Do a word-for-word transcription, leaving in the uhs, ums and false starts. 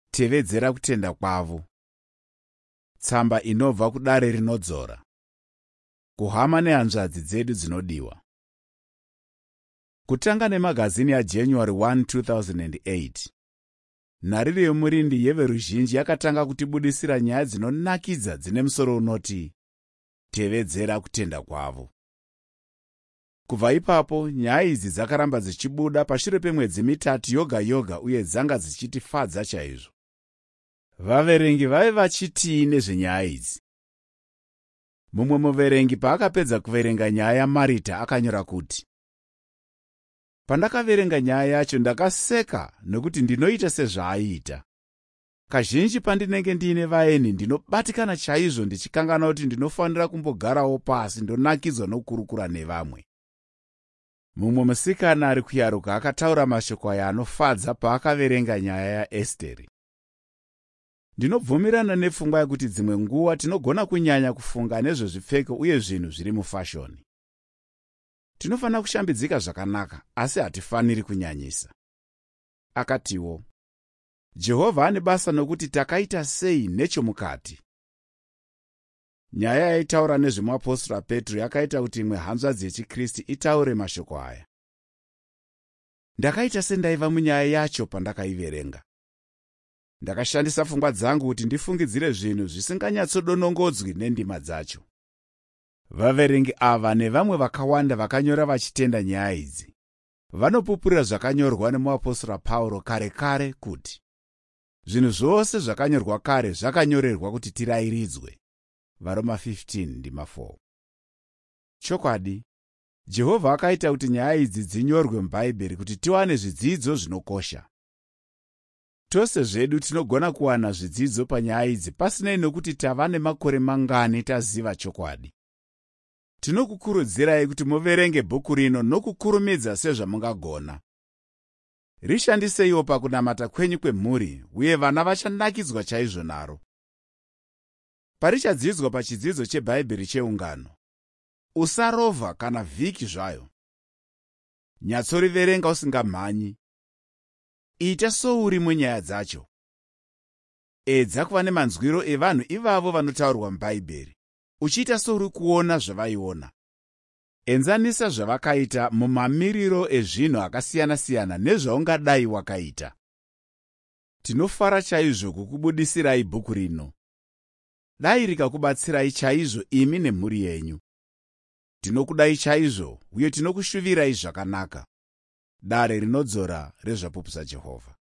Tevedzera kutenda kwavo. Tsamba inobva kudare rinodzora. Kuhama nehanzvadzi dzedu dzinodiwa. Kutanga nemagazini yaJanuary first two thousand eight. Nharirire yomurindi yeveruzhinji yakatanga kutibudisira nyaya dzinonakidza dzine musoro unoti tevedzera kutenda kwavo. Kubva ipapo nyaya idzi dzakaramba dzichibuda pashure pemwedzi mitatu yoga yoga uye dzanga dzichitifadza chaizvo. Vaverengi vave vachitii nezvenyaya idzi. Mumwe muverengi paakapedza kuverenga nyaya yaMarita akanyora kuti, pandakaverenga nyaya yacho ndakaseka nokuti ndinoita sezvaaiita. Kazhinji pandinenge ndiine vaeni ndinobatikana chaizvo ndichikangana kuti ndinofanira kumbogarawo pasi ndonakidzwa nokurukura nevamwe. Mumwe musikana ari kuyaruka akataura mashoko aya anofadza paakaverenga nyaya yaEsteri. Ndinobvumirana nepfungwa yekuti dzimwe nguva tinogona kunyanya kufunga nezvezvipfeko uye zvinhu zviri mufashoni. Tinofanira kushambidzika zvakanaka, asi hatifaniri kunyanyisa. Akatiwo, Jehovha ane basa nokuti takaita sei nechomukati. Nyaya yaitaura nezvemuapostora Petro yakaita kuti imwe hanzvadzi yechiKristu itaure mashoko aya. Ndakaita sendaiva munyaya yacho pandakaiverenga. Ndakashandisa pfungwa dzangu kuti ndifungidzire zvinhu zvisinganyatsodonongodzwi nendima dzacho. Vaverengi ava nevamwe vakawanda vakanyora vachitenda nyaya idzi vanopupurira zvakanyorwa nemuapostora Pauro kare kare kuti zvinhu zvose zvakanyorwa kare zvakanyorerwa kuti tirayiridzwe. Varoma fifteen ndima four. Chokwadi, Jehovha akaita kuti nyaya idzi dzinyorwe mubhaibheri kuti tiwane zvidzidzo zvinokosha. Tose zvedu tinogona kuwana zvidzidzo panyaya idzi pasinei nokuti tava nemakore mangani taziva chokwadi. Tinokukurudzirai kuti muverenge bhuku rino nokukurumidza sezvamungagona. Rishandiseiwo pakunamata kwenyu kwemhuri uye vana vachanakidzwa chaizvo naro. Parichadzidzwa pachidzidzo chebhaibheri cheungano, usarovha kana vhiki zvayo. Nyatsoriverenga usingamhanyi. Ita souri munyaya dzacho. Edza kuva nemanzwiro evanhu ivavo vanotaurwa mubhaibheri, uchiita souri kuona zvavaiona. Enzanisa zvavakaita mumamiriro ezvinhu akasiyana-siyana nezvaungadai wakaita. Tinofara chaizvo kukubudisirai bhuku rino. Dai rikakubatsirai chaizvo imi nemhuri yenyu. Tinokudai chaizvo uye tinokushuvirai zvakanaka. Dare rinodzora rezvapupu saJehovha.